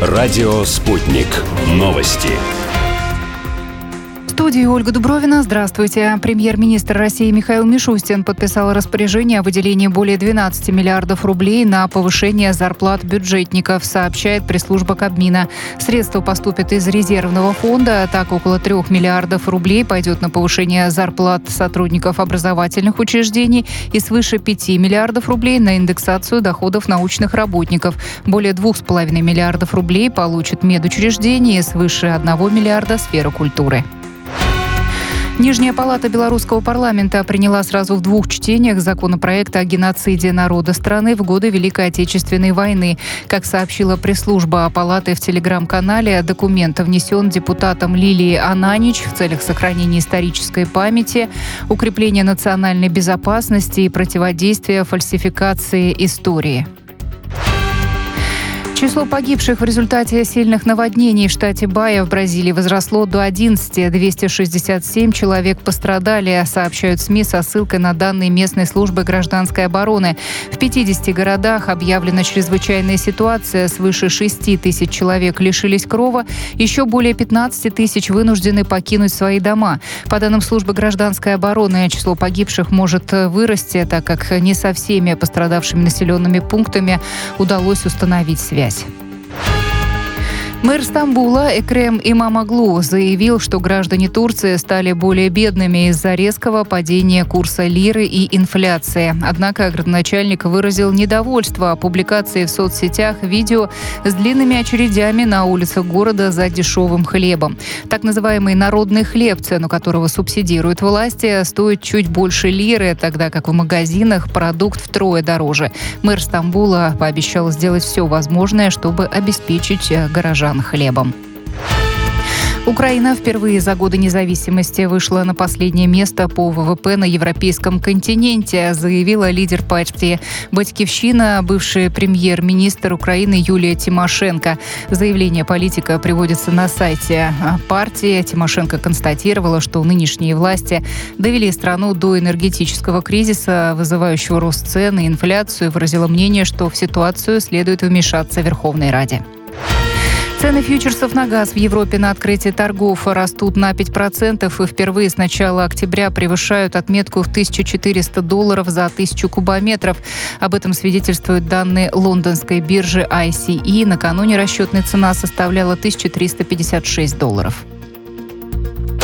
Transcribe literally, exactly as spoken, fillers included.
Радио «Спутник». Новости. В студии Ольга Дубровина. Здравствуйте. Премьер-министр России Михаил Мишустин подписал распоряжение о выделении более двенадцати миллиардов рублей на повышение зарплат бюджетников, сообщает пресс-служба Кабмина. Средства поступят из резервного фонда. Так, около трех миллиардов рублей пойдет на повышение зарплат сотрудников образовательных учреждений и свыше пяти миллиардов рублей на индексацию доходов научных работников. Более двух с половиной миллиардов рублей получат медучреждения и свыше одного миллиарда сфера культуры. Нижняя палата белорусского парламента приняла сразу в двух чтениях законопроект о геноциде народа страны в годы Великой Отечественной войны. Как сообщила пресс-служба палаты в телеграм-канале, документ внесен депутатом Лилией Ананич в целях сохранения исторической памяти, укрепления национальной безопасности и противодействия фальсификации истории. Число погибших в результате сильных наводнений в штате Баия в Бразилии возросло до одиннадцати. двести шестьдесят семь человек пострадали, сообщают СМИ со ссылкой на данные местной службы гражданской обороны. В пятидесяти городах объявлена чрезвычайная ситуация. Свыше шести тысяч человек лишились крова. Еще более пятнадцати тысяч вынуждены покинуть свои дома. По данным службы гражданской обороны, число погибших может вырасти, так как не со всеми пострадавшими населенными пунктами удалось установить связь. Мэр Стамбула Экрем Имамоглу заявил, что граждане Турции стали более бедными из-за резкого падения курса лиры и инфляции. Однако градоначальник выразил недовольство публикацией в соцсетях видео с длинными очередями на улицах города за дешевым хлебом. Так называемый народный хлеб, цену которого субсидируют власти, стоит чуть больше лиры, тогда как в магазинах продукт втрое дороже. Мэр Стамбула пообещал сделать все возможное, чтобы обеспечить горожан хлебом. Украина впервые за годы независимости вышла на последнее место по ВВП на европейском континенте, заявила лидер партии «Батькивщина», бывший премьер-министр Украины Юлия Тимошенко. Заявление политика приводится на сайте партии. Тимошенко констатировала, что нынешние власти довели страну до энергетического кризиса, вызывающего рост цен и инфляцию, и выразила мнение, что в ситуацию следует вмешаться Верховной Раде. Цены фьючерсов на газ в Европе на открытии торгов растут на пять процентов и впервые с начала октября превышают отметку в тысячу четыреста долларов за тысячу кубометров. Об этом свидетельствуют данные лондонской биржи ай си и. Накануне расчетная цена составляла тысячу триста пятьдесят шесть долларов.